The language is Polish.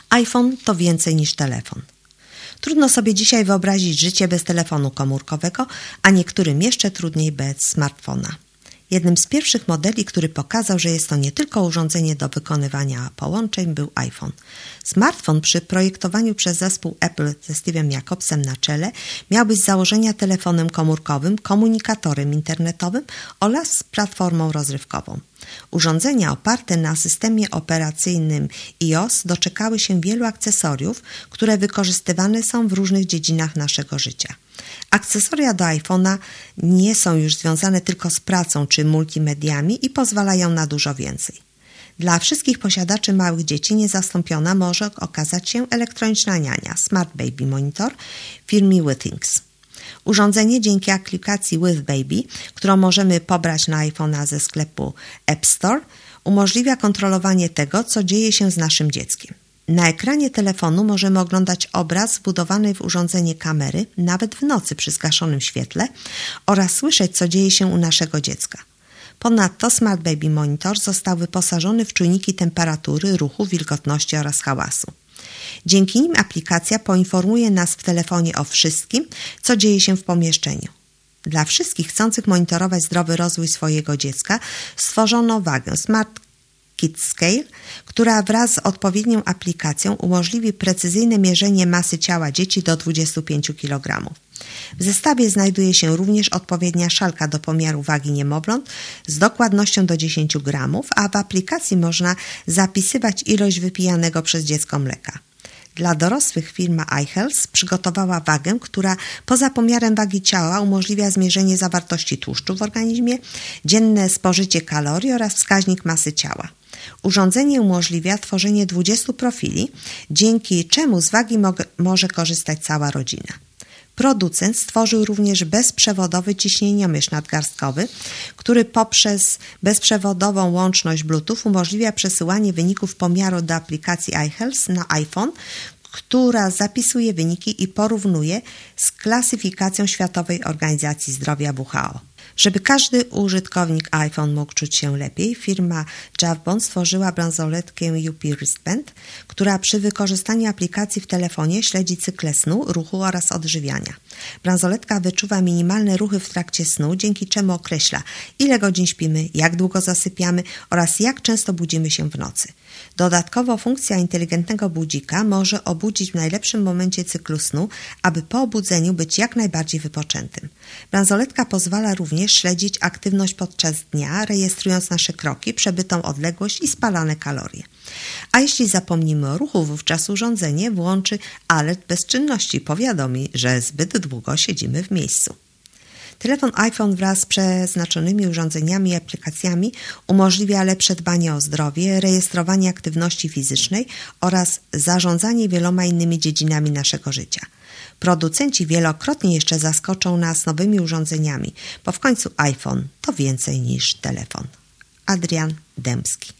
iPhone to więcej niż telefon. Trudno sobie dzisiaj wyobrazić życie bez telefonu komórkowego, a niektórym jeszcze trudniej bez smartfona. Jednym z pierwszych modeli, który pokazał, że jest to nie tylko urządzenie do wykonywania połączeń, był iPhone. Smartfon przy projektowaniu przez zespół Apple ze Steve'em Jacobsem na czele miał być z założenia telefonem komórkowym, komunikatorem internetowym oraz platformą rozrywkową. Urządzenia oparte na systemie operacyjnym iOS doczekały się wielu akcesoriów, które wykorzystywane są w różnych dziedzinach naszego życia. Akcesoria do iPhone'a nie są już związane tylko z pracą czy multimediami i pozwalają na dużo więcej. Dla wszystkich posiadaczy małych dzieci niezastąpiona może okazać się elektroniczna niania Smart Baby Monitor firmy Withings. Urządzenie dzięki aplikacji With Baby, którą możemy pobrać na iPhone'a ze sklepu App Store, umożliwia kontrolowanie tego, co dzieje się z naszym dzieckiem. Na ekranie telefonu możemy oglądać obraz wbudowany w urządzenie kamery, nawet w nocy przy zgaszonym świetle, oraz słyszeć, co dzieje się u naszego dziecka. Ponadto Smart Baby Monitor został wyposażony w czujniki temperatury, ruchu, wilgotności oraz hałasu. Dzięki nim aplikacja poinformuje nas w telefonie o wszystkim, co dzieje się w pomieszczeniu. Dla wszystkich chcących monitorować zdrowy rozwój swojego dziecka stworzono wagę Smart Kids Scale, która wraz z odpowiednią aplikacją umożliwi precyzyjne mierzenie masy ciała dzieci do 25 kg. W zestawie znajduje się również odpowiednia szalka do pomiaru wagi niemowląt z dokładnością do 10 gramów, a w aplikacji można zapisywać ilość wypijanego przez dziecko mleka. Dla dorosłych firma iHealth przygotowała wagę, która poza pomiarem wagi ciała umożliwia zmierzenie zawartości tłuszczu w organizmie, dzienne spożycie kalorii oraz wskaźnik masy ciała. Urządzenie umożliwia tworzenie 20 profili, dzięki czemu z wagi może korzystać cała rodzina. Producent stworzył również bezprzewodowy ciśnieniomierz nadgarstkowy, który poprzez bezprzewodową łączność Bluetooth umożliwia przesyłanie wyników pomiaru do aplikacji iHealth na iPhone, która zapisuje wyniki i porównuje z klasyfikacją Światowej Organizacji Zdrowia WHO. Żeby każdy użytkownik iPhone mógł czuć się lepiej, firma Jawbone stworzyła bransoletkę UP Wristband, która przy wykorzystaniu aplikacji w telefonie śledzi cykle snu, ruchu oraz odżywiania. Bransoletka wyczuwa minimalne ruchy w trakcie snu, dzięki czemu określa, ile godzin śpimy, jak długo zasypiamy oraz jak często budzimy się w nocy. Dodatkowo funkcja inteligentnego budzika może obudzić w najlepszym momencie cyklu snu, aby po obudzeniu być jak najbardziej wypoczętym. Bransoletka pozwala również śledzić aktywność podczas dnia, rejestrując nasze kroki, przebytą odległość i spalane kalorie. A jeśli zapomnimy o ruchu, wówczas urządzenie włączy alert bezczynności, powiadomi, że zbyt długo siedzimy w miejscu. Telefon iPhone wraz z przeznaczonymi urządzeniami i aplikacjami umożliwia lepsze dbanie o zdrowie, rejestrowanie aktywności fizycznej oraz zarządzanie wieloma innymi dziedzinami naszego życia. Producenci wielokrotnie jeszcze zaskoczą nas nowymi urządzeniami, bo w końcu iPhone to więcej niż telefon. Adrian Dębski.